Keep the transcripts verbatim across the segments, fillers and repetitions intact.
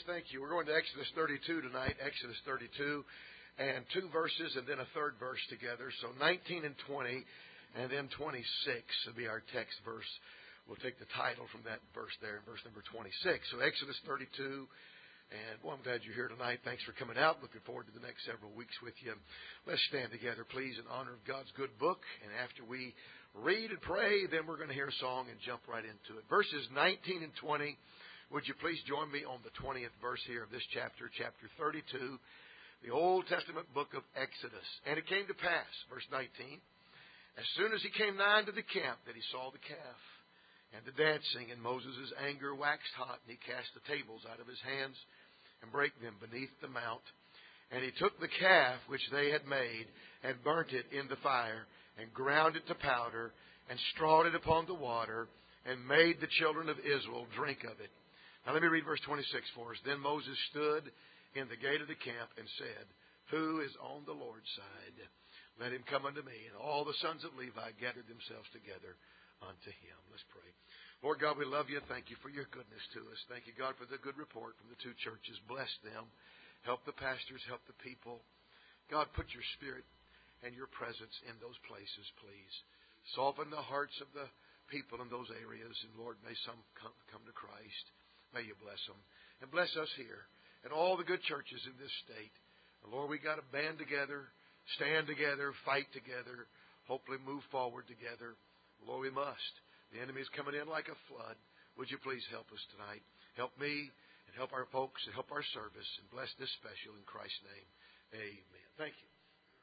thank you. We're going to Exodus thirty-two tonight, Exodus thirty-two, and two verses and then a third verse together. So nineteen and twenty, and then twenty-six will be our text verse. We'll take the title from that verse there, verse number twenty-six. So Exodus thirty-two, and well, I'm glad you're here tonight. Thanks for coming out. Looking forward to the next several weeks with you. Let's stand together, please, in honor of God's good book. And after we read and pray, then we're going to hear a song and jump right into it. Verses nineteen and twenty. Would you please join me on the twentieth verse here of this chapter, chapter thirty-two, the Old Testament book of Exodus. And it came to pass, verse nineteen, as soon as he came nigh unto the camp, that he saw the calf and the dancing, and Moses' anger waxed hot, and he cast the tables out of his hands and brake them beneath the mount. And he took the calf which they had made and burnt it in the fire and ground it to powder and strawed it upon the water and made the children of Israel drink of it. Now let me read verse twenty-six for us. Then Moses stood in the gate of the camp and said, Who is on the Lord's side? Let him come unto me. And all the sons of Levi gathered themselves together unto him. Let's pray. Lord God, we love you. Thank you for your goodness to us. Thank you, God, for the good report from the two churches. Bless them. Help the pastors. Help the people. God, put your spirit and your presence in those places, please. Soften the hearts of the people in those areas. And Lord, may some come, come to Christ. May you bless them. And bless us here and all the good churches in this state. And Lord, we got to band together, stand together, fight together, hopefully move forward together. Lord, we must. The enemy is coming in like a flood. Would you please help us tonight? Help me and help our folks and help our service. And bless this special in Christ's name. Amen. Thank you.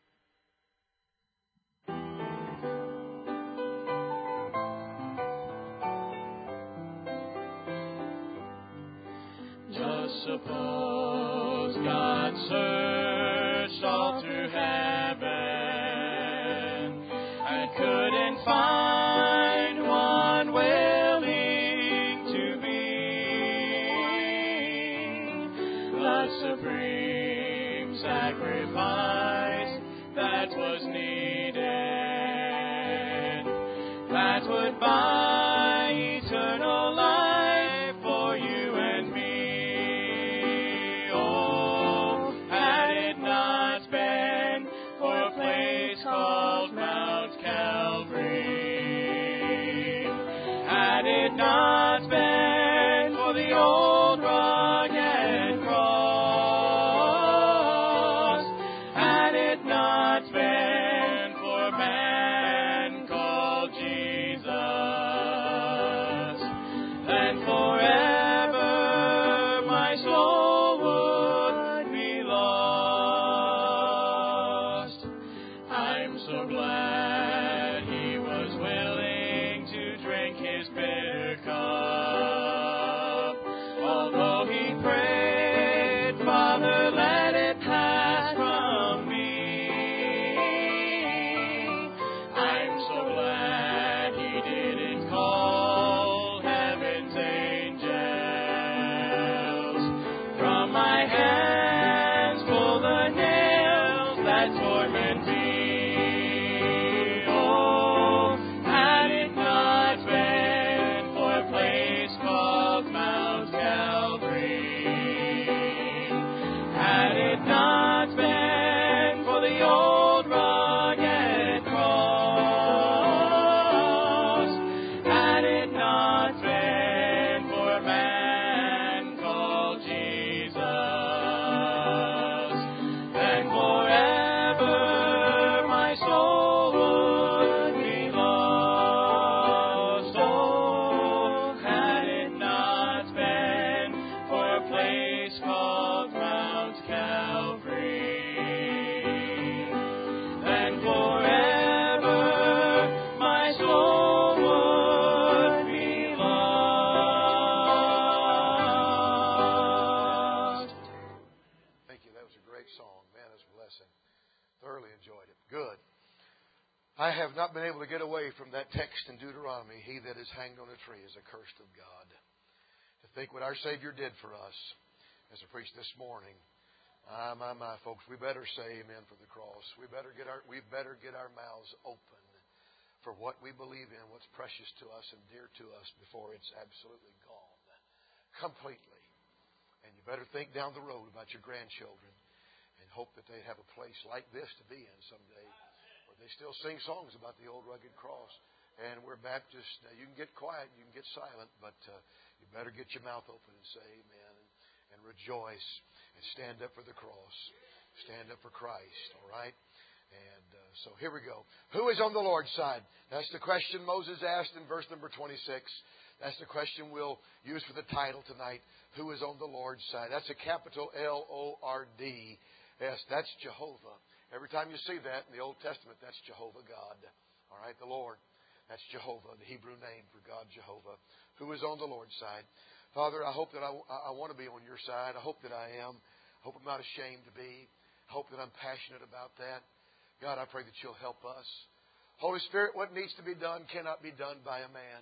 Suppose God searched all through heaven and couldn't find one willing to be the supreme sacrifice that was needed, that would buy eternal life for you and me. Not been for the old rugged cross, had it not been for man called Jesus, then forever my soul would be lost. I'm so glad he was willing to drink his bitter cup. Although he prayed, Father, let it pass from me. I'm so glad he didn't call heaven's angels. From my hands pull the nails that torment me. Oh, had it not been for a place called Mount Calvary, had it not been for the old rugged cross, had it not been for a man called Jesus, then forever my soul would be lost. Oh, had it not been for a place called Mount Calvary, then forever my soul would be lost. Thank you. That was a great song. Man, it's a blessing. Thoroughly enjoyed it. Good. I have not been able to get away from that text in Deuteronomy. He that is hanged on a tree is accursed of God. To think what our Savior did for us, as I preached this morning. My, my, my, folks, we better say amen for the cross. We better get our, we better get our mouths open for what we believe in, what's precious to us and dear to us before it's absolutely gone. Completely. And you better think down the road about your grandchildren and hope that they have a place like this to be in someday where they still sing songs about the old rugged cross. And we're Baptists. Now, you can get quiet, you can get silent, but uh, you better get your mouth open and say amen and, and rejoice and stand up for the cross. Stand up for Christ, all right? And uh, so here we go. Who is on the Lord's side? That's the question Moses asked in verse number twenty-six. That's the question we'll use for the title tonight. Who is on the Lord's side? That's a capital L O R D S. That's Jehovah. Every time you see that in the Old Testament, that's Jehovah God. All right, the Lord. That's Jehovah, the Hebrew name for God, Jehovah. Who is on the Lord's side? Father, I hope that I, I want to be on your side. I hope that I am. I hope I'm not ashamed to be. I hope that I'm passionate about that. God, I pray that you'll help us. Holy Spirit, what needs to be done cannot be done by a man.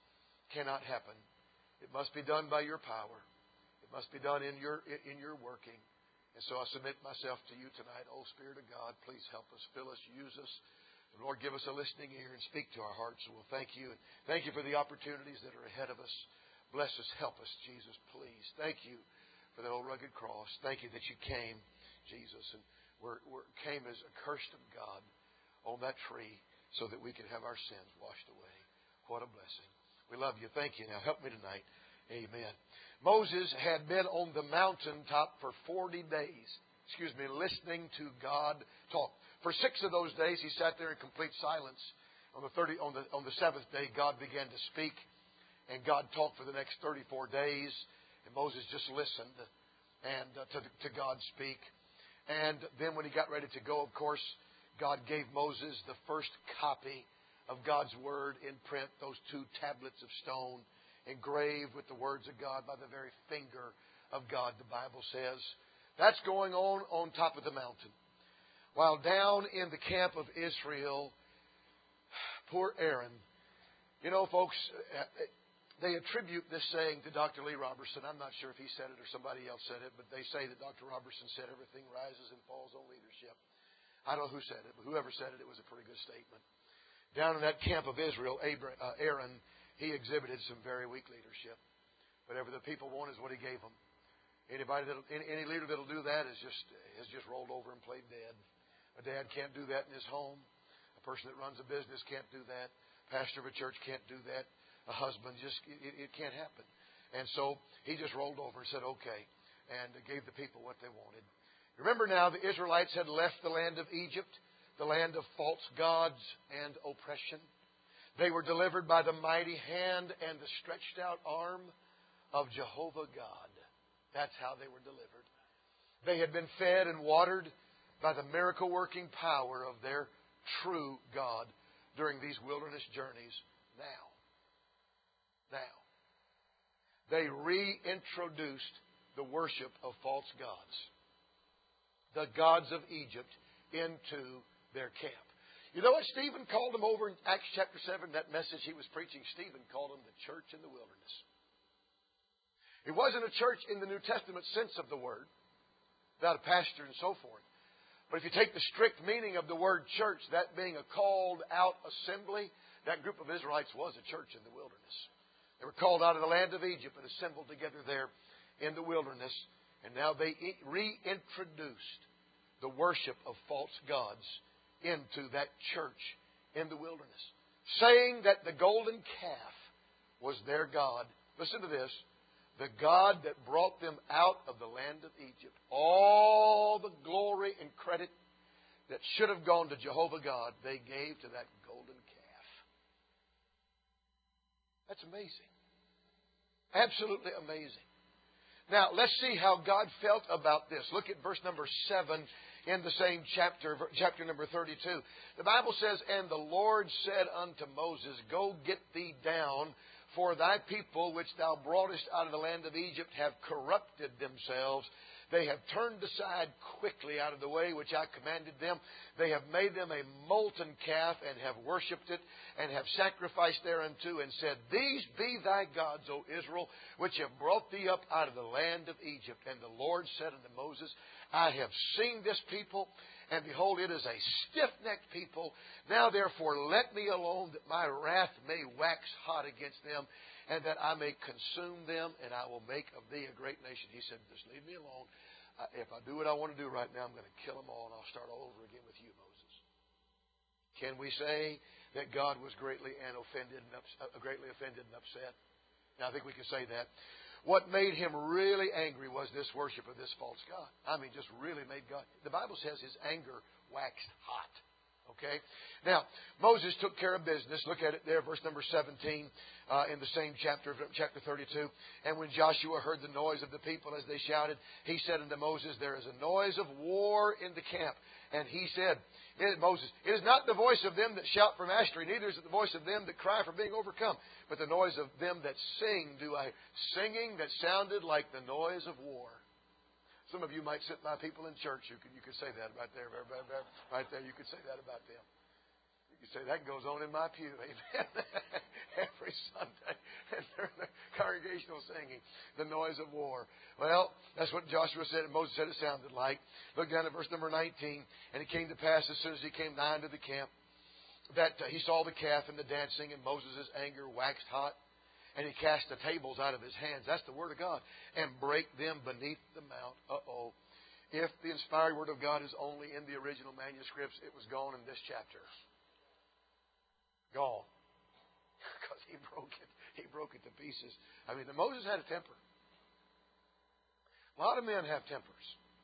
Cannot happen. It must be done by your power. It must be done in your in your working. And so I submit myself to you tonight. Oh, Spirit of God, please help us, fill us, use us. And Lord, give us a listening ear and speak to our hearts. And we'll thank you. And thank you for the opportunities that are ahead of us. Bless us, help us, Jesus, please. Thank you for that old rugged cross. Thank you that you came, Jesus, and were, were, came as a curse of God on that tree so that we could have our sins washed away. What a blessing. We love you. Thank you. Now help me tonight. Amen. Moses had been on the mountaintop for forty days. Excuse me, listening to God talk. For six of those days, he sat there in complete silence. On the thirty, on the on the seventh day, God began to speak, and God talked for the next thirty-four days. And Moses just listened and uh, to to God speak. And then when he got ready to go, of course, God gave Moses the first copy of God's Word in print, those two tablets of stone, engraved with the words of God by the very finger of God, the Bible says. That's going on on top of the mountain. While down in the camp of Israel, poor Aaron. You know, folks, they attribute this saying to Doctor Lee Robertson. I'm not sure if he said it or somebody else said it, but they say that Doctor Robertson said everything rises and falls on leadership. I don't know who said it, but whoever said it, it was a pretty good statement. Down in that camp of Israel, Aaron, he exhibited some very weak leadership. Whatever the people want is what he gave them. Anybody that'll, any, any leader that'll do that is just has just rolled over and played dead. A dad can't do that in his home. A person that runs a business can't do that. Pastor of a church can't do that. A husband just it, it can't happen. And so he just rolled over and said, "Okay," and gave the people what they wanted. Remember now, the Israelites had left the land of Egypt, the land of false gods and oppression. They were delivered by the mighty hand and the stretched out arm of Jehovah God. That's how they were delivered. They had been fed and watered by the miracle-working power of their true God during these wilderness journeys. Now, now, they reintroduced the worship of false gods, the gods of Egypt, into their camp. You know what Stephen called them over in Acts chapter seven, that message he was preaching? Stephen called them the church in the wilderness. It wasn't a church in the New Testament sense of the word, without a pastor and so forth. But if you take the strict meaning of the word church, that being a called out assembly, that group of Israelites was a church in the wilderness. They were called out of the land of Egypt and assembled together there in the wilderness. And now they reintroduced the worship of false gods into that church in the wilderness, saying that the golden calf was their God. Listen to this. The God that brought them out of the land of Egypt. All the glory and credit that should have gone to Jehovah God, they gave to that golden calf. That's amazing. Absolutely amazing. Now, let's see how God felt about this. Look at verse number seven in the same chapter, chapter number thirty-two. The Bible says, "And the Lord said unto Moses, Go get thee down, for thy people which thou broughtest out of the land of Egypt have corrupted themselves. They have turned aside quickly out of the way which I commanded them. They have made them a molten calf and have worshipped it and have sacrificed thereunto and said, These be thy gods, O Israel, which have brought thee up out of the land of Egypt. And the Lord said unto Moses, I have seen this people, And behold, it is a stiff-necked people. Now therefore let me alone, that my wrath may wax hot against them, and that I may consume them, and I will make of thee a great nation. He said, just leave me alone. Uh, if I do what I want to do right now, I'm going to kill them all, and I'll start all over again with you, Moses. Can we say that God was greatly and offended and upset, uh, greatly offended and upset? Now, I think we can say that. What made him really angry was this worship of this false god. I mean, just really made God. The Bible says his anger waxed hot. Okay? Now, Moses took care of business. Look at it there, verse number seventeen, uh, in the same chapter, chapter thirty-two. And when Joshua heard the noise of the people as they shouted, he said unto Moses, there is a noise of war in the camp. And he said, Moses, it is not the voice of them that shout from Ashtree, neither is it the voice of them that cry for being overcome, but the noise of them that sing, do I singing that sounded like the noise of war. Some of you might sit by people in church. You could, you could say that right there, right there. You could say that about them. You could say that goes on in my pew, amen. Every Sunday, and they're in the congregational singing the noise of war. Well, that's what Joshua said, and Moses said it sounded like. Look down at verse number nineteen. And it came to pass as soon as he came nigh unto the camp, that uh, he saw the calf and the dancing, and Moses' anger waxed hot. And he cast the tables out of his hands. That's the Word of God. And brake them beneath the mount. Uh-oh. If the inspired Word of God is only in the original manuscripts, it was gone in this chapter. Gone. Because he broke it. He broke it to pieces. I mean, Moses had a temper. A lot of men have tempers.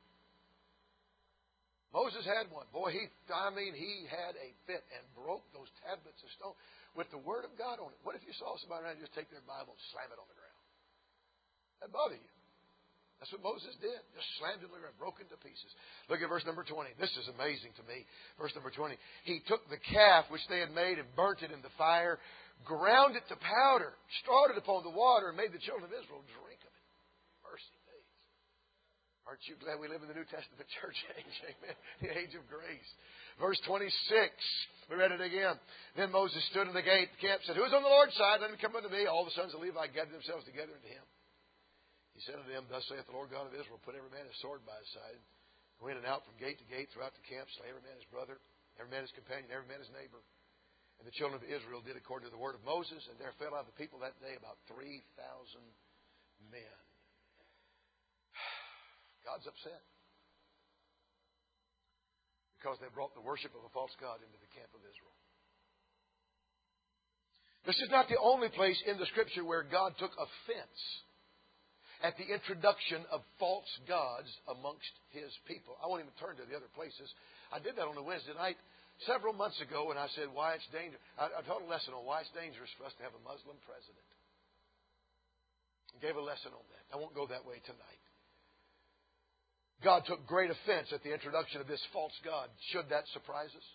Moses had one. Boy, he, I mean, he had a fit and broke those tablets of stone with the Word of God on it. What if you saw somebody around and just take their Bible and slam it on the ground? That'd bother you. That's what Moses did. Just slammed it on the ground, broke it to pieces. Look at verse number twenty. This is amazing to me. Verse number twenty. He took the calf which they had made and burnt it in the fire, ground it to powder, strawed it upon the water, and made the children of Israel drink of it. Mercy me. Aren't you glad we live in the New Testament church age? Amen. The age of grace. Verse twenty-six. We read it again. Then Moses stood in the gate of the camp and said, who is on the Lord's side? Let him come unto me. All the sons of Levi gathered themselves together unto him. He said unto them, thus saith the Lord God of Israel, put every man his sword by his side. Go in and out from gate to gate throughout the camp. Slay every man his brother, every man his companion, every man his neighbor. And the children of Israel did according to the word of Moses. And there fell out of the people that day about three thousand men. God's upset. Because they brought the worship of a false god into the camp of Israel. This is not the only place in the Scripture where God took offense at the introduction of false gods amongst His people. I won't even turn to the other places. I did that on a Wednesday night several months ago, and I said why it's dangerous. I, I taught a lesson on why it's dangerous for us to have a Muslim president. I gave a lesson on that. I won't go that way tonight. God took great offense at the introduction of this false god. Should that surprise us?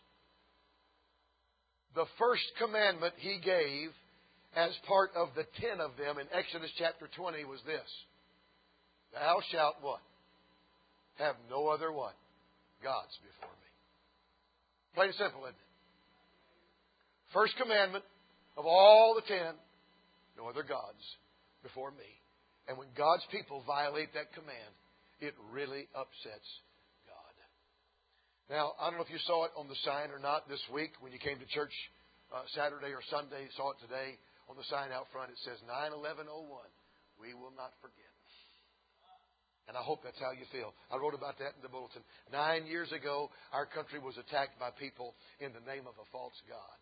The first commandment He gave as part of the ten of them in Exodus chapter twenty was this. Thou shalt what? Have no other what? Gods before me. Plain and simple, isn't it? First commandment of all the ten, no other gods before me. And when God's people violate that command, it really upsets God. Now, I don't know if you saw it on the sign or not this week when you came to church uh, Saturday or Sunday. You saw it today on the sign out front. It says nine eleven oh one. We will not forget. And I hope that's how you feel. I wrote about that in the bulletin. Nine years ago, our country was attacked by people in the name of a false god.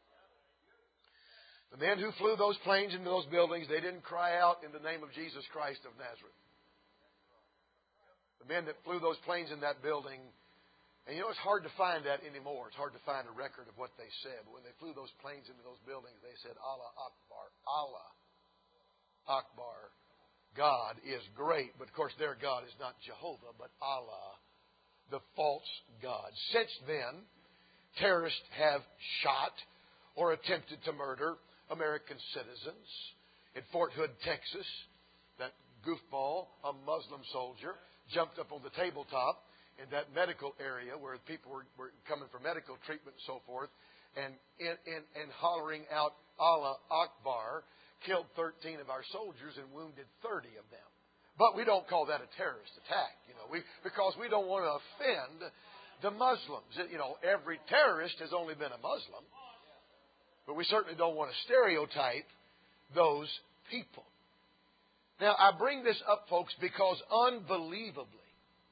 The men who flew those planes into those buildings, they didn't cry out in the name of Jesus Christ of Nazareth. The men that flew those planes in that building, and you know, it's hard to find that anymore. It's hard to find a record of what they said. But when they flew those planes into those buildings, they said, Allah Akbar, Allah Akbar. God is great. But of course, their God is not Jehovah, but Allah, the false God. Since then, terrorists have shot or attempted to murder American citizens. In Fort Hood, Texas, that goofball, a Muslim soldier, jumped up on the tabletop in that medical area where people were, were coming for medical treatment and so forth, and in, in, and hollering out Allah Akbar, killed thirteen of our soldiers and wounded thirty of them. But we don't call that a terrorist attack, you know, we, because we don't want to offend the Muslims. You know, every terrorist has only been a Muslim. But we certainly don't want to stereotype those people. Now, I bring this up, folks, because unbelievably,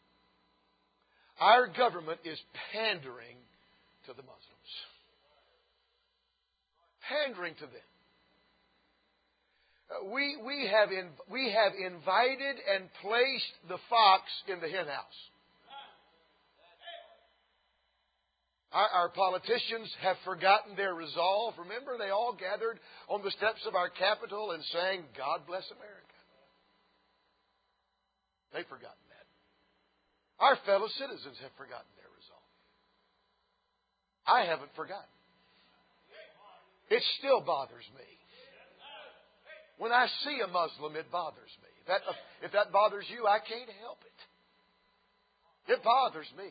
our government is pandering to the Muslims. Pandering to them. Uh, we, we, have in, we have invited and placed the fox in the henhouse. Our, our politicians have forgotten their resolve. Remember, they all gathered on the steps of our Capitol and sang, "God bless America." They've forgotten that. Our fellow citizens have forgotten their resolve. I haven't forgotten. It still bothers me. When I see a Muslim, it bothers me. If that, if that bothers you, I can't help it. It bothers me.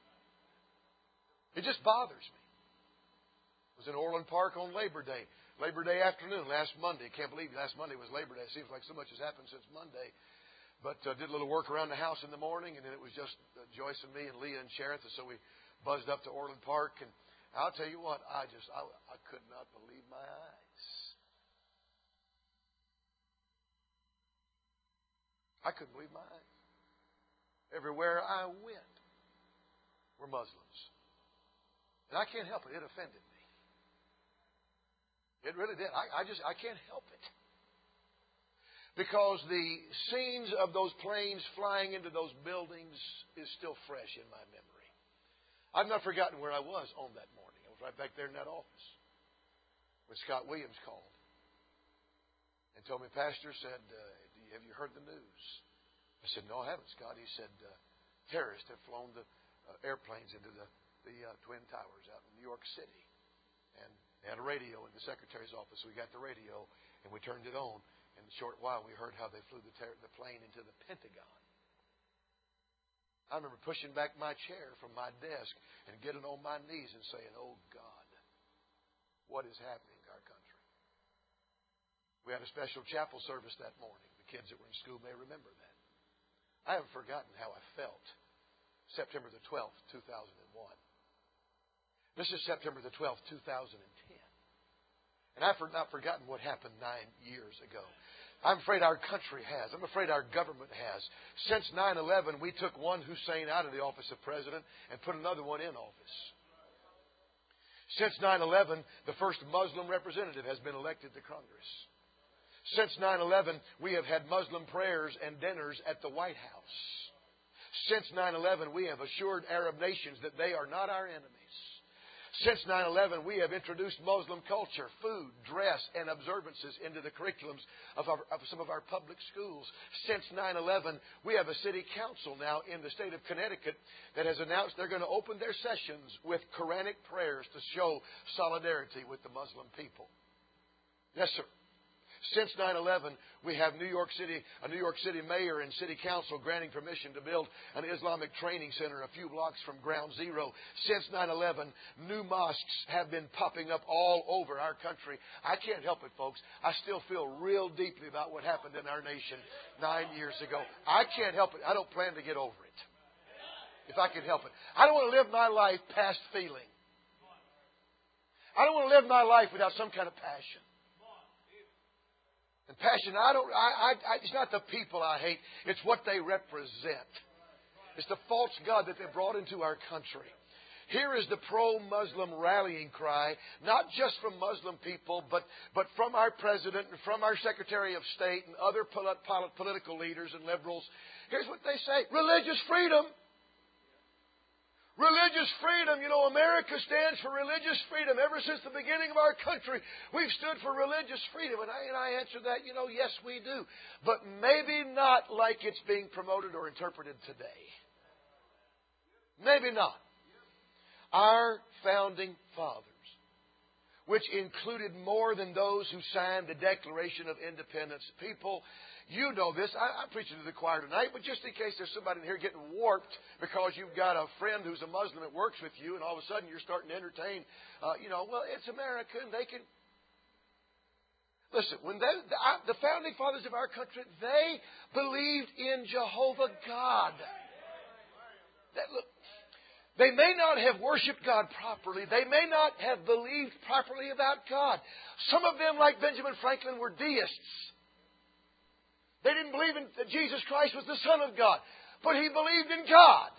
It just bothers me. I was in Orland Park on Labor Day. Labor Day afternoon, last Monday. Can't believe last Monday was Labor Day. It seems like so much has happened since Monday. But uh, did a little work around the house in the morning, and then it was just uh, Joyce and me and Leah and Sharon. So we buzzed up to Orland Park, and I'll tell you what, I just, I, I could not believe my eyes. I couldn't believe my eyes. Everywhere I went were Muslims. And I can't help it. It offended me. It really did. I, I just, I can't help it. Because the scenes of those planes flying into those buildings is still fresh in my memory. I've not forgotten where I was on that morning. I was right back there in that office when Scott Williams called and told me, "Pastor said, uh, have you heard the news?" I said, "No, I haven't, Scott." He said, uh, "Terrorists have flown the uh, airplanes into the, the uh, Twin Towers out in New York City." And they had a radio in the secretary's office. We got the radio and we turned it on. In a short while, we heard how they flew the, ter- the plane into the Pentagon. I remember pushing back my chair from my desk and getting on my knees and saying, "Oh, God, what is happening to our country?" We had a special chapel service that morning. The kids that were in school may remember that. I haven't forgotten how I felt September the twelfth, two thousand one. This is September the twelfth, two thousand ten. And I've not forgotten what happened nine years ago. I'm afraid our country has. I'm afraid our government has. Since nine eleven, we took one Hussein out of the office of president and put another one in office. Since nine eleven, the first Muslim representative has been elected to Congress. Since nine eleven, we have had Muslim prayers and dinners at the White House. Since nine eleven, we have assured Arab nations that they are not our enemies. Since nine eleven, we have introduced Muslim culture, food, dress, and observances into the curriculums of, our, of some of our public schools. Since nine eleven, we have a city council now in the state of Connecticut that has announced they're going to open their sessions with Quranic prayers to show solidarity with the Muslim people. Yes, sir. Since nine eleven, we have New York City, a New York City mayor and city council granting permission to build an Islamic training center a few blocks from Ground Zero. Since nine eleven, new mosques have been popping up all over our country. I can't help it, folks. I still feel real deeply about what happened in our nation nine years ago. I can't help it. I don't plan to get over it. If I can help it. I don't want to live my life past feeling. I don't want to live my life without some kind of passion. And passion, I don't, I, I, it's not the people I hate. It's what they represent. It's the false God that they brought into our country. Here is the pro-Muslim rallying cry, not just from Muslim people, but, but from our president and from our Secretary of State and other polit- political leaders and liberals. Here's what they say: religious freedom. Religious freedom. You know, America stands for religious freedom. Ever since the beginning of our country, we've stood for religious freedom. And I, and I answer that, you know, yes, we do. But maybe not like it's being promoted or interpreted today. Maybe not. Our founding fathers, which included more than those who signed the Declaration of Independence, people, you know this. I, I'm preaching to the choir tonight, but just in case there's somebody in here getting warped because you've got a friend who's a Muslim that works with you, and all of a sudden you're starting to entertain, uh, you know, well, it's America, and they can... Listen, when they, the, the founding fathers of our country, they believed in Jehovah God. That, look, They may not have worshiped God properly. They may not have believed properly about God. Some of them, like Benjamin Franklin, were deists. They didn't believe in, that Jesus Christ was the Son of God. But he believed in God.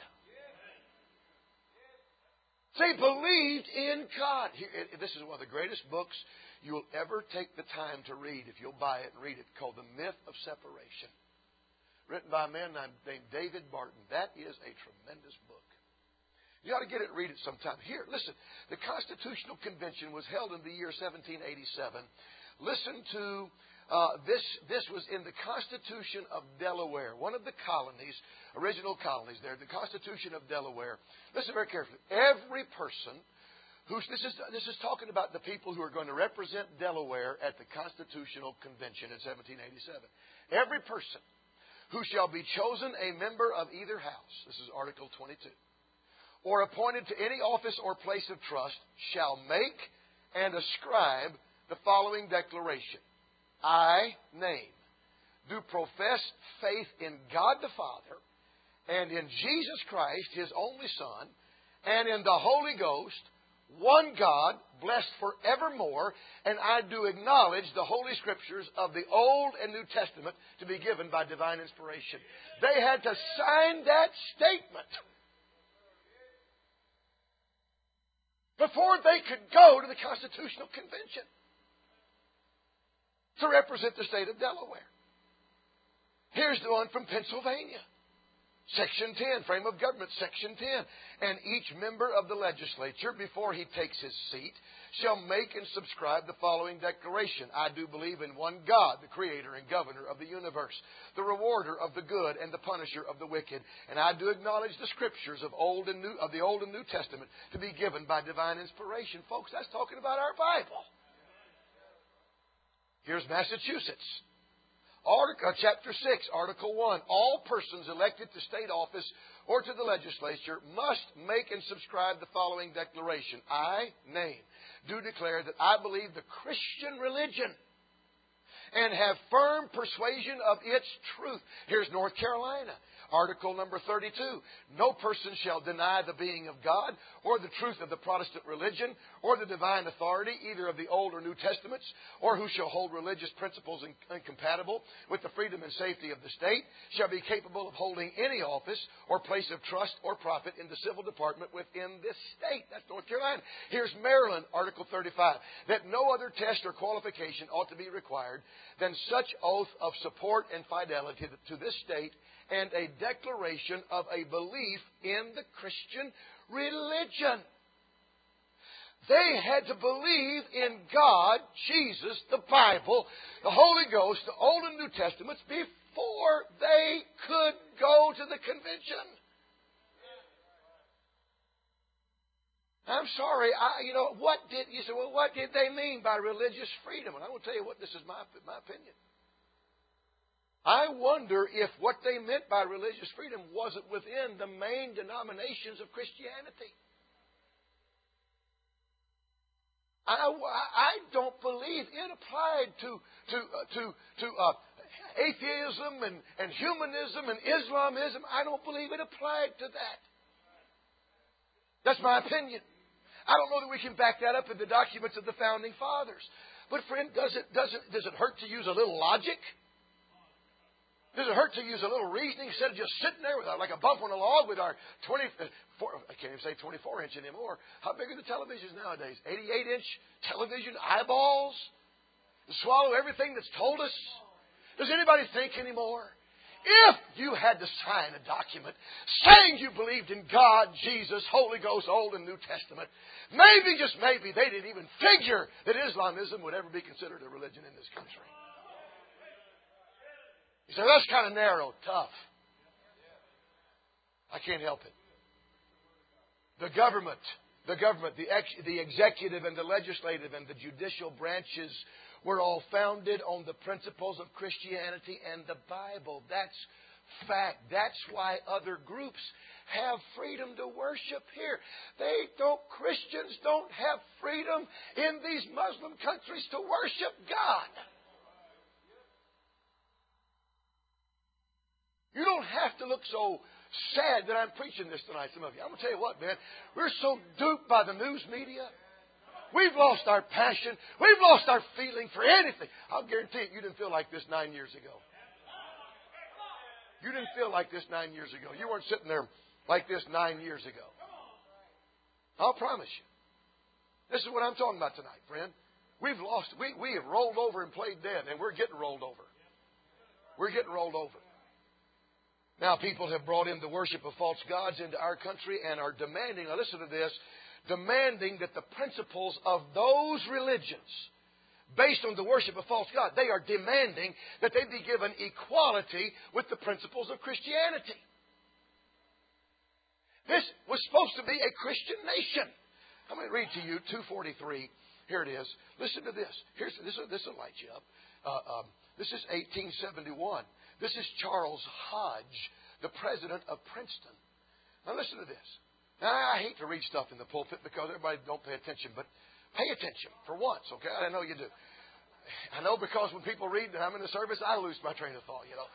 They believed in God. Here, this is one of the greatest books you will ever take the time to read, if you'll buy it and read it, called The Myth of Separation. Written by a man named David Barton. That is a tremendous book. You ought to get it and read it sometime. Here, listen. The Constitutional Convention was held in the year seventeen eighty-seven. Listen to uh, this. This was in the Constitution of Delaware, one of the colonies, original colonies there, the Constitution of Delaware. Listen very carefully. Every person who's, this is, this is talking about the people who are going to represent Delaware at the Constitutional Convention in seventeen eighty-seven. Every person who shall be chosen a member of either house, this is Article twenty-two, or appointed to any office or place of trust, shall make and ascribe the following declaration. I, name, do profess faith in God the Father, and in Jesus Christ, His only Son, and in the Holy Ghost, one God, blessed forevermore, and I do acknowledge the Holy Scriptures of the Old and New Testament to be given by divine inspiration. They had to sign that statement before they could go to the Constitutional Convention to represent the state of Delaware. Here's the one from Pennsylvania. Section ten, Frame of Government, Section ten. And each member of the legislature, before he takes his seat, shall make and subscribe the following declaration. I do believe in one God, the Creator and Governor of the universe, the rewarder of the good and the punisher of the wicked. And I do acknowledge the Scriptures of old and new, of the Old and New Testament to be given by divine inspiration. Folks, that's talking about our Bible. Here's Massachusetts. Article, uh, chapter six, Article one. All persons elected to state office or to the legislature must make and subscribe the following declaration. I, name, do declare that I believe the Christian religion and have firm persuasion of its truth. Here's North Carolina. Article number thirty-two. No person shall deny the being of God or the truth of the Protestant religion or the divine authority either of the Old or New Testaments, or who shall hold religious principles incompatible with the freedom and safety of the state shall be capable of holding any office or place of trust or profit in the civil department within this state. That's North Carolina. Here's Maryland, Article thirty-five. That no other test or qualification ought to be required than such oath of support and fidelity to this state and a declaration of a belief in the Christian religion. They had to believe in God, Jesus, the Bible, the Holy Ghost, the Old and New Testaments before they could go to the convention. I'm sorry, I, you know, what did, you say, well, what did they mean by religious freedom? And I will tell you what, this is my, my opinion. I wonder if what they meant by religious freedom wasn't within the main denominations of Christianity. I, I don't believe it applied to to uh, to to uh, atheism and, and humanism and Islamism. I don't believe it applied to that. That's my opinion. I don't know that we can back that up in the documents of the founding fathers. But friend, does it does it does it hurt to use a little logic? Does it hurt to use a little reasoning instead of just sitting there with our, like a bump on a log with our twenty-four, I can't even say twenty-four inch anymore. How big are the televisions nowadays? eighty-eight inch television eyeballs to swallow everything that's told us? Does anybody think anymore? If you had to sign a document saying you believed in God, Jesus, Holy Ghost, Old and New Testament, maybe, just maybe, they didn't even figure that Islamism would ever be considered a religion in this country. You say, that's kind of narrow, tough. I can't help it. The government, the government, the, ex, the executive and the legislative and the judicial branches were all founded on the principles of Christianity and the Bible. That's fact. That's why other groups have freedom to worship here. They don't, Christians don't have freedom in these Muslim countries to worship God. You don't have to look so sad that I'm preaching this tonight, some of you. I'm going to tell you what, man. We're so duped by the news media. We've lost our passion. We've lost our feeling for anything. I'll guarantee it, you didn't feel like this nine years ago. You didn't feel like this nine years ago. You weren't sitting there like this nine years ago. I'll promise you. This is what I'm talking about tonight, friend. We've lost, we, we have rolled over and played dead, and we're getting rolled over. We're getting rolled over. Now, people have brought in the worship of false gods into our country and are demanding, now listen to this, demanding that the principles of those religions, based on the worship of false gods, they are demanding that they be given equality with the principles of Christianity. This was supposed to be a Christian nation. I'm going to read to you two forty-three. Here it is. Listen to this. Here's this. This will light you up. Uh, um, this is eighteen seventy-one. This is Charles Hodge, the president of Princeton. Now listen to this. Now I hate to read stuff in the pulpit because everybody don't pay attention, but pay attention for once, okay? I know you do. I know because when people read that I'm in the service, I lose my train of thought. You know,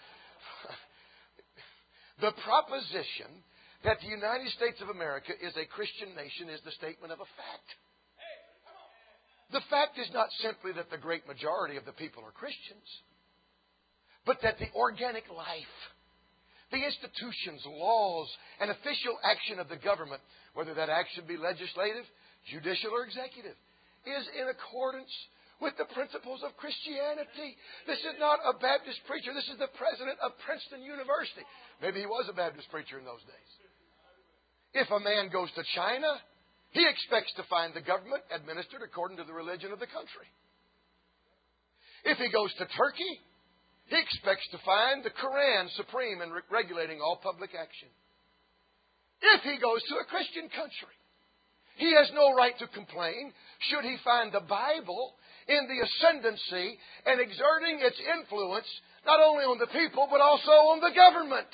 the proposition that the United States of America is a Christian nation is the statement of a fact. The fact is not simply that the great majority of the people are Christians, but that the organic life, the institutions, laws, and official action of the government, whether that action be legislative, judicial, or executive, is in accordance with the principles of Christianity. This is not a Baptist preacher. This is the president of Princeton University. Maybe he was a Baptist preacher in those days. If a man goes to China, he expects to find the government administered according to the religion of the country. If he goes to Turkey, he expects to find the Quran supreme and re- regulating all public action. If he goes to a Christian country, he has no right to complain should he find the Bible in the ascendancy and exerting its influence not only on the people but also on the government.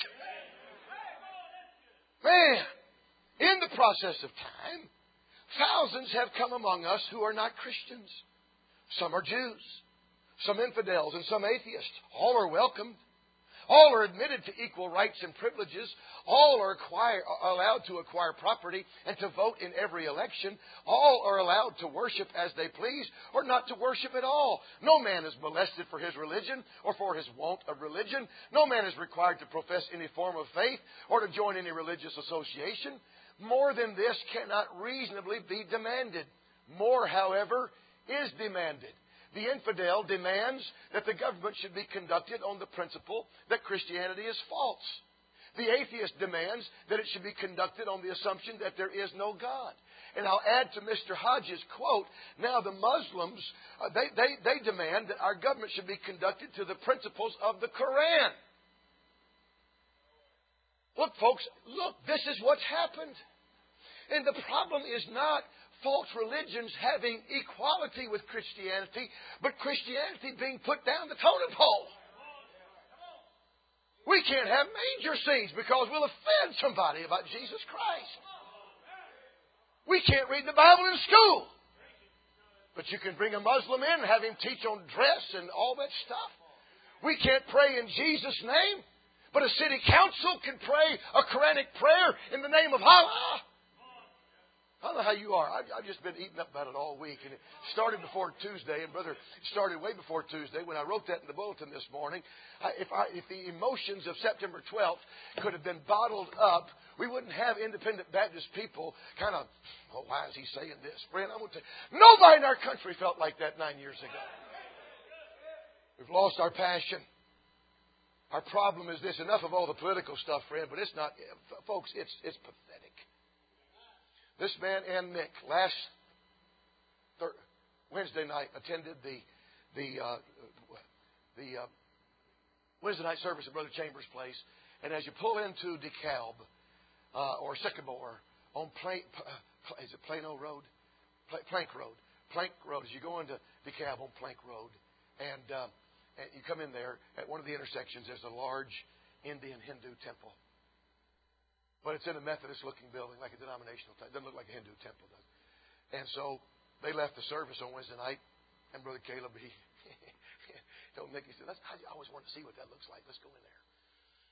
Man, in the process of time, thousands have come among us who are not Christians. Some are Jews, some infidels, and some atheists. All are welcomed. All are admitted to equal rights and privileges. All are acquire, allowed to acquire property and to vote in every election. All are allowed to worship as they please or not to worship at all. No man is molested for his religion or for his want of religion. No man is required to profess any form of faith or to join any religious association. More than this cannot reasonably be demanded. More, however, is demanded. The infidel demands that the government should be conducted on the principle that Christianity is false. The atheist demands that it should be conducted on the assumption that there is no God. And I'll add to Mister Hodges' quote, now the Muslims, uh, they, they, they demand that our government should be conducted to the principles of the Quran. Look, folks, look, this is what's happened. And the problem is not false religions having equality with Christianity, but Christianity being put down the totem pole. We can't have manger scenes because we'll offend somebody about Jesus Christ. We can't read the Bible in school, but you can bring a Muslim in and have him teach on dress and all that stuff. We can't pray in Jesus' name, but a city council can pray a Quranic prayer in the name of Allah. I don't know how you are. I've, I've just been eating up about it all week. And it started before Tuesday. And, brother, it started way before Tuesday. When I wrote that in the bulletin this morning, I, if, I, if the emotions of September twelfth could have been bottled up, we wouldn't have independent Baptist people kind of, oh, why is he saying this? Friend, I'm going to tell you, nobody in our country felt like that nine years ago. We've lost our passion. Our problem is this. Enough of all the political stuff, friend, but it's not, folks, it's it's pathetic. This man, Ann Mick, last thir- Wednesday night attended the the uh, the uh, Wednesday night service at Brother Chambers' place, and as you pull into DeKalb uh, or Sycamore on Plank, uh, is it Plano Road, Pl- Plank Road, Plank Road. As you go into DeKalb on Plank Road, and, uh, and you come in there at one of the intersections, there's a large Indian Hindu temple. But it's in a Methodist-looking building, like a denominational type. It doesn't look like a Hindu temple, does it? And so they left the service on Wednesday night, and Brother Caleb, he told Nick, he said, Let's, I always want to see what that looks like. Let's go in there.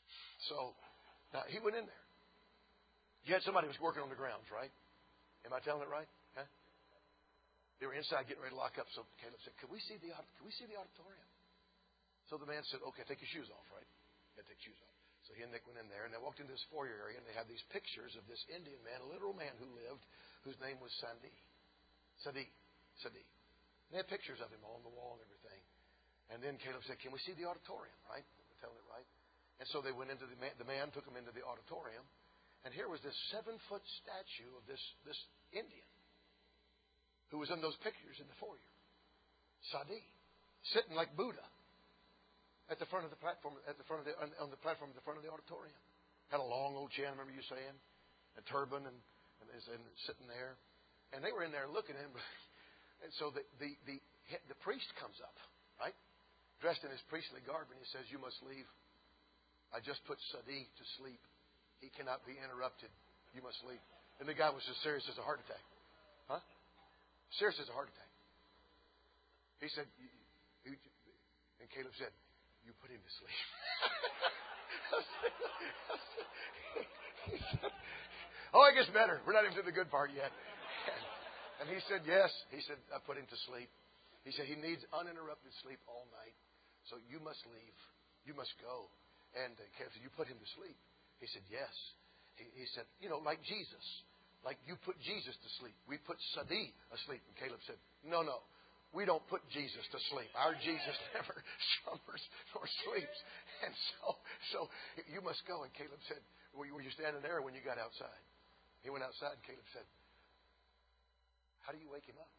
so now he went in there. You had somebody who was working on the grounds, right? Am I telling it right? Huh? They were inside getting ready to lock up. So Caleb said, "Can we see the Can we see the auditorium?" So the man said, "Okay, take your shoes off, right? You got to take your shoes off." So he and Nick went in there, and they walked into this foyer area, and they had these pictures of this Indian man, a literal man who lived, whose name was Sadi. Sadi. Sadi. And they had pictures of him all on the wall and everything. And then Caleb said, "Can we see the auditorium?" Right? We're telling it right. And so they went into the man. The man took them into the auditorium. And here was this seven-foot statue of this, this Indian who was in those pictures in the foyer. Sadi, sitting like Buddha at the front of the platform, at the front of the, on, on the platform at the front of the auditorium. Had a long old chin, remember you saying? A turban and, and, and sitting there. And they were in there looking at him. And so the, the, the, the priest comes up, right? Dressed in his priestly garb, and he says, "You must leave. I just put Sadi to sleep. He cannot be interrupted. You must leave." And the guy was as serious as a heart attack. Huh? Serious as a heart attack. He said, you, you, and Caleb said, "You put him to sleep." He said, "Oh, it gets better. We're not even to the good part yet." And, and he said, "Yes." He said, "I put him to sleep." He said, "He needs uninterrupted sleep all night. So you must leave. You must go." And uh, Caleb said, "You put him to sleep?" He said, "Yes." He, he said, "You know, like Jesus. Like you put Jesus to sleep. We put Sadi asleep." And Caleb said, "No, no. We don't put Jesus to sleep. Our Jesus never slumbers nor sleeps. And so, so you must go." And Caleb said, were you, were you standing there when you got outside?" He went outside, and Caleb said, "How do you wake him up?"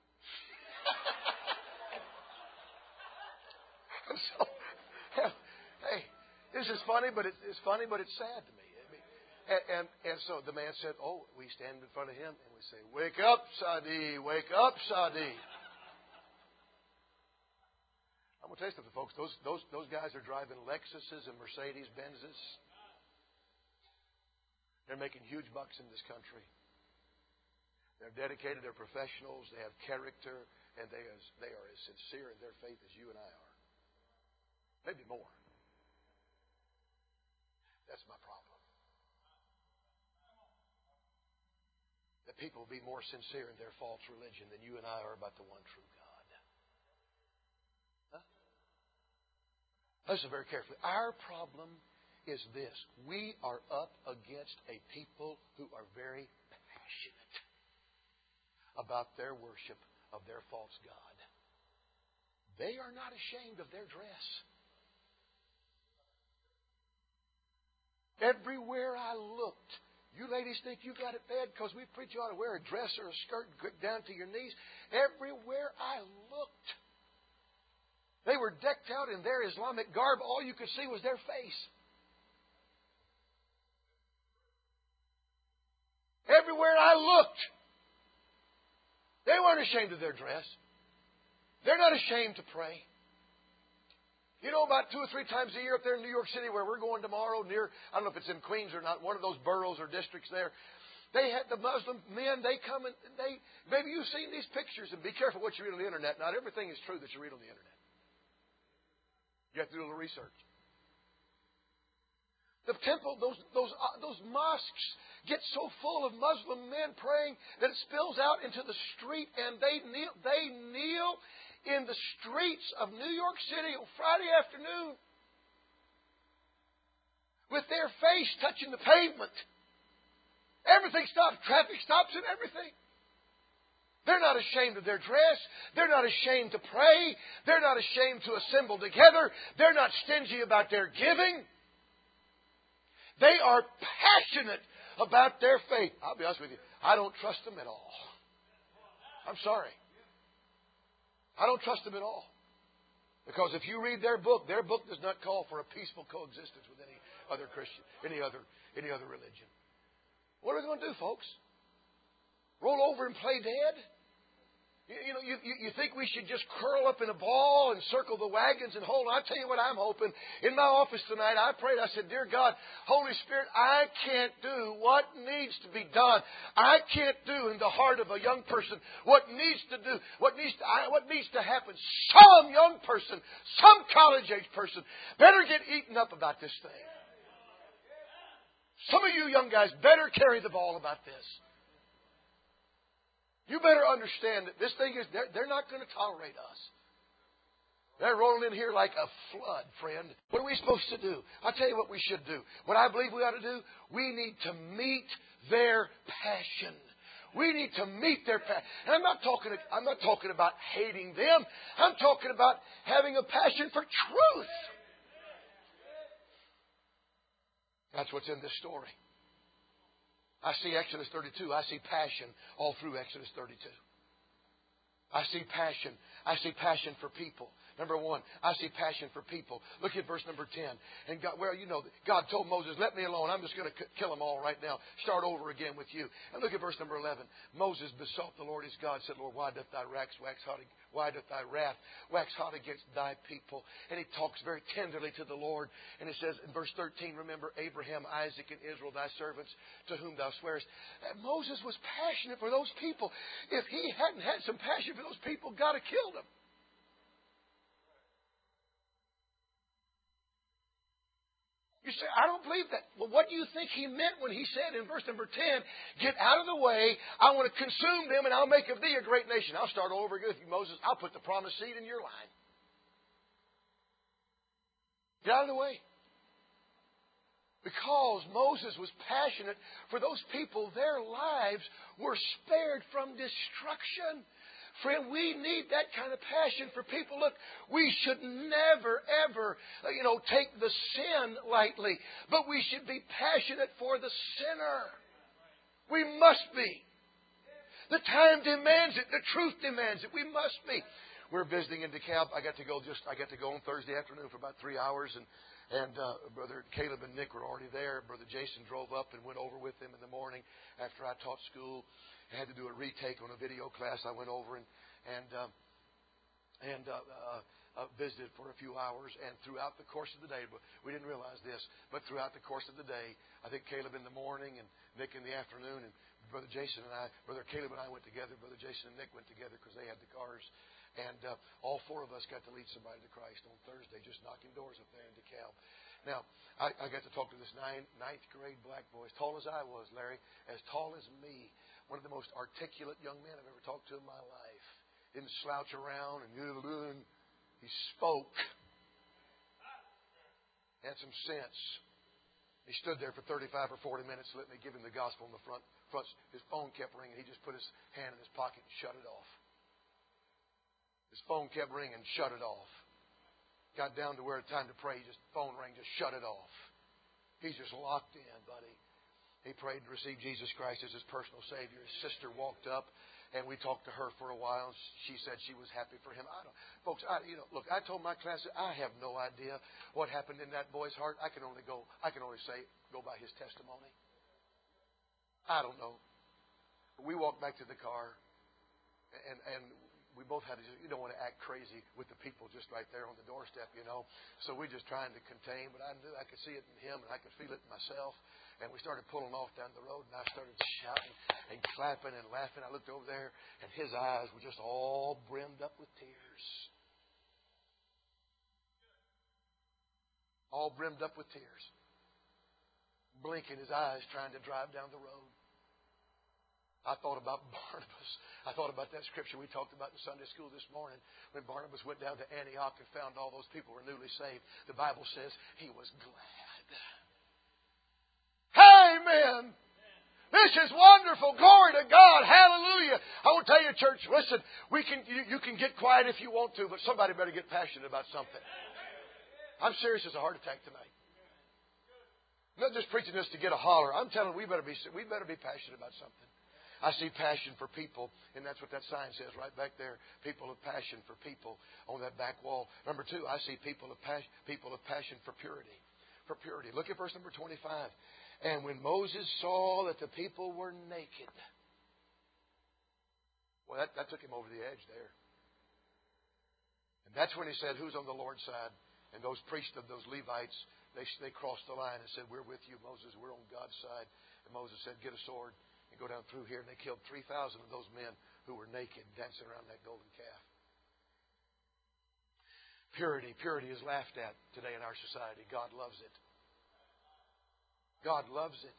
So, hey, this is funny, but it, it's funny, but it's sad to me. I mean, and, and and so the man said, "Oh," we stand in front of him and we say, "Wake up, Sadi! Wake up, Sadi!" I'm gonna tell you something, folks. Those those those guys are driving Lexuses and Mercedes Benzes. They're making huge bucks in this country. They're dedicated. They're professionals. They have character, and they as they are as sincere in their faith as you and I are. Maybe more. That's my problem. That people will be more sincere in their false religion than you and I are about the one true God. Huh? Listen very carefully. Our problem is this. We are up against a people who are very passionate about their worship of their false God. They are not ashamed of their dress. Everywhere I looked, you ladies think you got it bad because we preach you ought to wear a dress or a skirt down to your knees. Everywhere I looked, they were decked out in their Islamic garb. All you could see was their face. Everywhere I looked, they weren't ashamed of their dress. They're not ashamed to pray. You know, about two or three times a year up there in New York City, where we're going tomorrow, near, I don't know if it's in Queens or not, one of those boroughs or districts there, they had the Muslim men, they come and they, maybe you've seen these pictures, and be careful what you read on the internet. Not everything is true that you read on the internet. You have to do a little research. The temple, those, those, uh, those mosques get so full of Muslim men praying that it spills out into the street, and they kneel, they kneel in the streets of New York City on Friday afternoon with their face touching the pavement. Everything stops. Traffic stops and everything. They're not ashamed of their dress. They're not ashamed to pray. They're not ashamed to assemble together. They're not stingy about their giving. They are passionate about their faith. I'll be honest with you. I don't trust them at all. I'm sorry. I don't trust them at all. Because if you read their book, their book does not call for a peaceful coexistence with any other Christian, any other, any other religion. What are we going to do, folks? Roll over and play dead? You, you know, you, you, you think we should just curl up in a ball and circle the wagons and hold on? I tell you what I'm hoping. In my office tonight, I prayed. I said, "Dear God, Holy Spirit, I can't do what needs to be done. I can't do in the heart of a young person what needs to do, what needs to, I, what needs to happen. Some young person, some college age person better get eaten up about this thing. Some of you young guys better carry the ball about this. You better understand that this thing is, they're, they're not going to tolerate us. They're rolling in here like a flood, friend. What are we supposed to do? I'll tell you what we should do. What I believe we ought to do, we need to meet their passion. We need to meet their passion. And I'm not talking, I'm not talking about hating them. I'm talking about having a passion for truth. That's what's in this story. I see Exodus thirty-two. I see passion all through Exodus thirty-two. I see passion. I see passion for people. Number one, I see passion for people. Look at verse number ten. And God, well, you know, God told Moses, let me alone. I'm just going to kill them all right now. Start over again with you. And look at verse number eleven. Moses besought the Lord his God, said, Lord, why doth thy wrath wax hot? Why doth thy wrath wax hot against thy people? And he talks very tenderly to the Lord. And it says in verse thirteen, remember Abraham, Isaac, and Israel, thy servants, to whom thou swearest. And Moses was passionate for those people. If he hadn't had some passion for those people, God had killed them. You say, I don't believe that. Well, what do you think he meant when he said in verse number ten, get out of the way, I want to consume them, and I'll make of thee a great nation. I'll start all over again with you, Moses. I'll put the promised seed in your line. Get out of the way. Because Moses was passionate for those people, their lives were spared from destruction. Friend, we need that kind of passion for people. Look, we should never, ever, you know, take the sin lightly. But we should be passionate for the sinner. We must be. The time demands it. The truth demands it. We must be. We're visiting in DeKalb. I got to go just, I got to go on Thursday afternoon for about three hours. And, and uh, Brother Caleb and Nick were already there. Brother Jason drove up and went over with them in the morning after I taught school. I had to do a retake on a video class. I went over and and uh, and uh, uh, uh, visited for a few hours. And throughout the course of the day, we didn't realize this, but throughout the course of the day, I think Caleb in the morning and Nick in the afternoon, and Brother Jason and I, Brother Caleb and I went together. Brother Jason and Nick went together because they had the cars. And uh, all four of us got to lead somebody to Christ on Thursday, just knocking doors up there in DeKalb. Now, I, I got to talk to this nine, ninth grade black boy, as tall as I was, Larry, as tall as me. One of the most articulate young men I've ever talked to in my life. Didn't slouch around and he spoke. Had some sense. He stood there for thirty-five or forty minutes, let me give him the gospel in the front. front. His phone kept ringing. He just put his hand in his pocket and shut it off. His phone kept ringing, shut it off. Got down to where it's time to pray. Just phone rang, just shut it off. He's just locked in, buddy. He prayed to receive Jesus Christ as his personal Savior. His sister walked up, and we talked to her for a while. She said she was happy for him. I don't, folks, I, you know, look, I told my class that I have no idea what happened in that boy's heart. I can only go, I can only say, go by his testimony. I don't know. But we walked back to the car, and and we both had to. You don't want to act crazy with the people just right there on the doorstep, you know. So we just trying to contain, but I knew I could see it in him, and I could feel it in myself. And we started pulling off down the road, and I started shouting and clapping and laughing. I looked over there, and his eyes were just all brimmed up with tears. All brimmed up with tears. Blinking his eyes, trying to drive down the road. I thought about Barnabas. I thought about that scripture we talked about in Sunday school this morning when Barnabas went down to Antioch and found all those people were newly saved. The Bible says he was glad. Amen. This is wonderful. Glory to God. Hallelujah. I will tell you, church, listen, we can you, you can get quiet if you want to, but somebody better get passionate about something. I'm serious as a heart attack tonight. I'm not just preaching this to get a holler. I'm telling you, we better be we better be passionate about something. I see passion for people, and that's what that sign says right back there. People of passion for people on that back wall. Number two, I see people of passion, people of passion for purity. For purity. Look at verse number twenty-five. And when Moses saw that the people were naked, well, that, that took him over the edge there. And that's when he said, "Who's on the Lord's side?" And those priests of those Levites, they they crossed the line and said, "We're with you, Moses. We're on God's side." And Moses said, "Get a sword and go down through here." And they killed three thousand of those men who were naked, dancing around that golden calf. Purity. Purity is laughed at today in our society. God loves it. God loves it.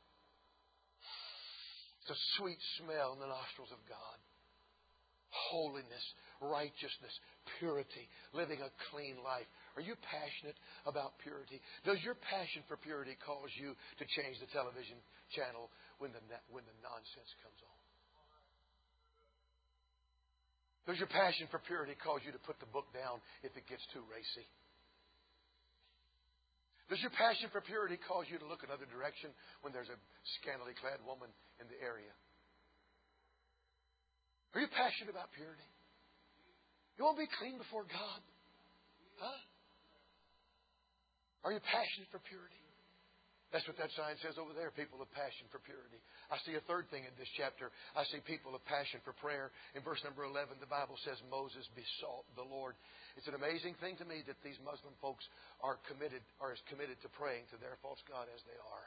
It's a sweet smell in the nostrils of God. Holiness, righteousness, purity, living a clean life. Are you passionate about purity? Does your passion for purity cause you to change the television channel when the when the nonsense comes on? Does your passion for purity cause you to put the book down if it gets too racy? Does your passion for purity cause you to look another direction when there's a scantily clad woman in the area? Are you passionate about purity? You want to be clean before God? Huh? Are you passionate for purity? That's what that sign says over there, people of passion for purity. I see a third thing in this chapter. I see people of passion for prayer. In verse number eleven, the Bible says Moses besought the Lord. It's an amazing thing to me that these Muslim folks are committed, are as committed to praying to their false god as they are.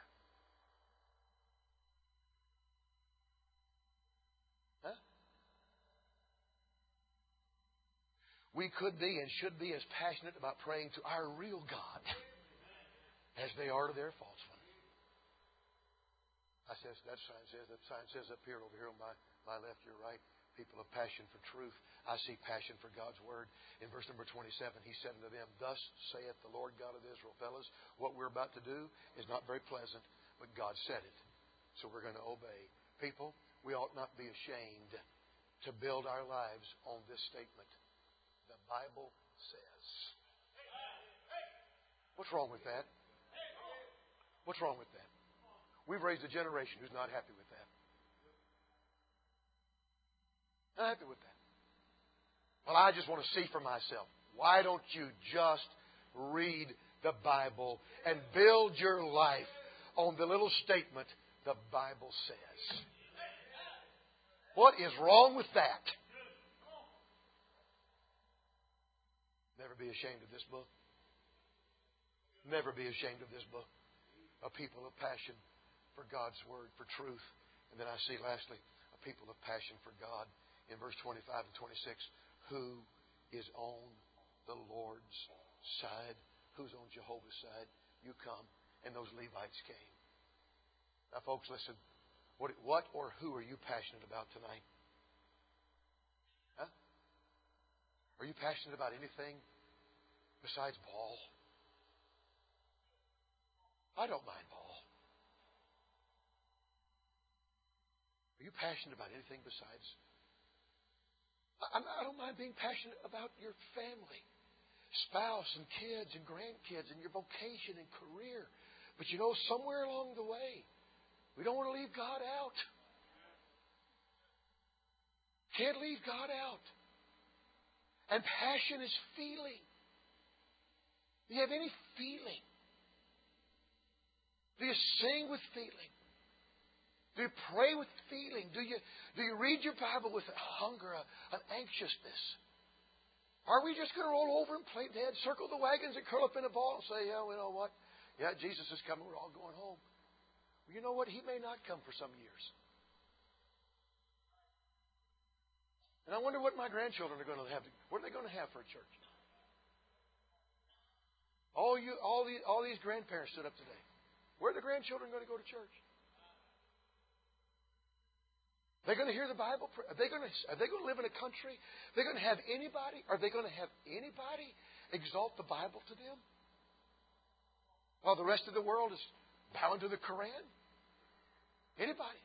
Huh? We could be and should be as passionate about praying to our real God as they are to their false one. I says that sign says that sign says up here, over here on my, my left, your right, people of passion for truth. I see passion for God's word. In verse number twenty-seven, he said unto them, Thus saith the Lord God of Israel. Fellas, what we're about to do is not very pleasant, but God said it. So we're going to obey. People, we ought not be ashamed to build our lives on this statement. The Bible says. What's wrong with that? What's wrong with that? We've raised a generation who's not happy with that. Not happy with that. Well, I just want to see for myself. Why don't you just read the Bible and build your life on the little statement, the Bible says? What is wrong with that? Never be ashamed of this book. Never be ashamed of this book. A people of passion for God's Word, for truth. And then I see, lastly, a people of passion for God. In verse twenty-five and twenty-six, who is on the Lord's side? Who's on Jehovah's side? You come. And those Levites came. Now, folks, listen. What, what or who are you passionate about tonight? Huh? Are you passionate about anything besides Paul? I don't mind Paul. Are you passionate about anything besides? I, I don't mind being passionate about your family, spouse and kids and grandkids and your vocation and career. But you know, somewhere along the way, we don't want to leave God out. Can't leave God out. And passion is feeling. Do you have any feeling? Do you sing with feeling? Do you pray with feeling? Do you, do you read your Bible with a hunger, a, an anxiousness? Are we just going to roll over and play dead, circle the wagons and curl up in a ball and say, yeah, you know what? Yeah, Jesus is coming. We're all going home. Well, you know what? He may not come for some years. And I wonder what my grandchildren are going to have. To, what are they going to have for a church? All you, all these, all these grandparents stood up today. Where are the grandchildren going to go to church? Are they going to hear the Bible? Are they going to, are they going to live in a country? Are they going to have anybody? Are they going to have anybody exalt the Bible to them? While the rest of the world is bowing to the Koran? Anybody?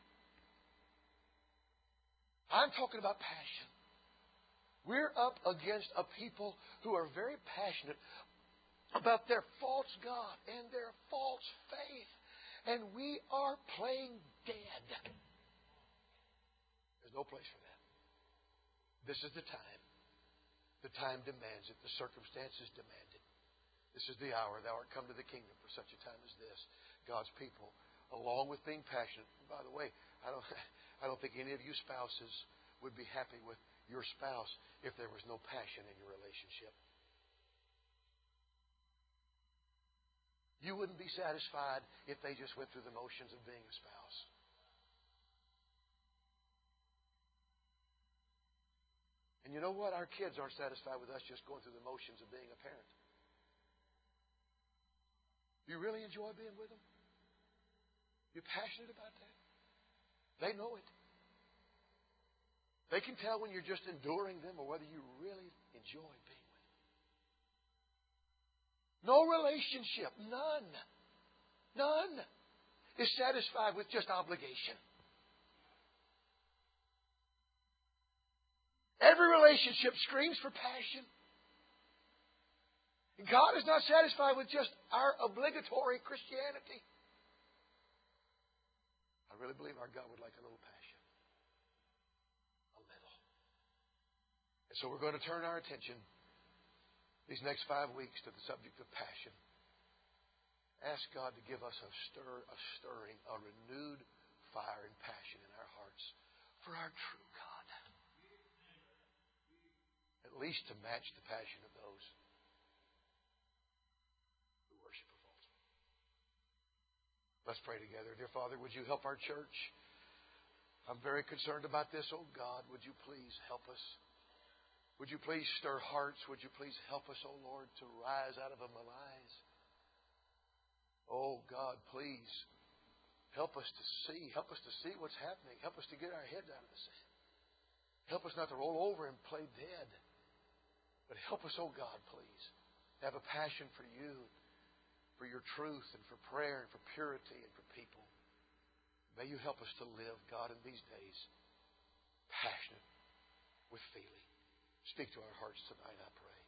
I'm talking about passion. We're up against a people who are very passionate about their false God and their false faith. And we are playing dead. There's no place for that. This is the time. The time demands it. The circumstances demand it. This is the hour. Thou art come to the kingdom for such a time as this. God's people, along with being passionate. By the way, I don't, I don't think any of you spouses would be happy with your spouse if there was no passion in your relationship. You wouldn't be satisfied if they just went through the motions of being a spouse. And you know what? Our kids aren't satisfied with us just going through the motions of being a parent. Do you really enjoy being with them? You passionate about that? They know it. They can tell when you're just enduring them or whether you really enjoy being with them. No relationship, none, none is satisfied with just obligation. Every relationship screams for passion. God is not satisfied with just our obligatory Christianity. I really believe our God would like a little passion. A little. And so we're going to turn our attention these next five weeks to the subject of passion. Ask God to give us a stir, a stirring, a renewed fire and passion in our hearts for our true God. At least to match the passion of those who worship a false one. Let's pray together. Dear Father, would you help our church? I'm very concerned about this, oh God. Would you please help us? Would you please stir hearts? Would you please help us, oh Lord, to rise out of a malaise? Oh God, please help us to see. Help us to see what's happening. Help us to get our heads out of the sand. Help us not to roll over and play dead. But help us, oh God, please, have a passion for you, for your truth, and for prayer, and for purity, and for people. May you help us to live, God, in these days, passionate with feeling. Speak to our hearts tonight, I pray.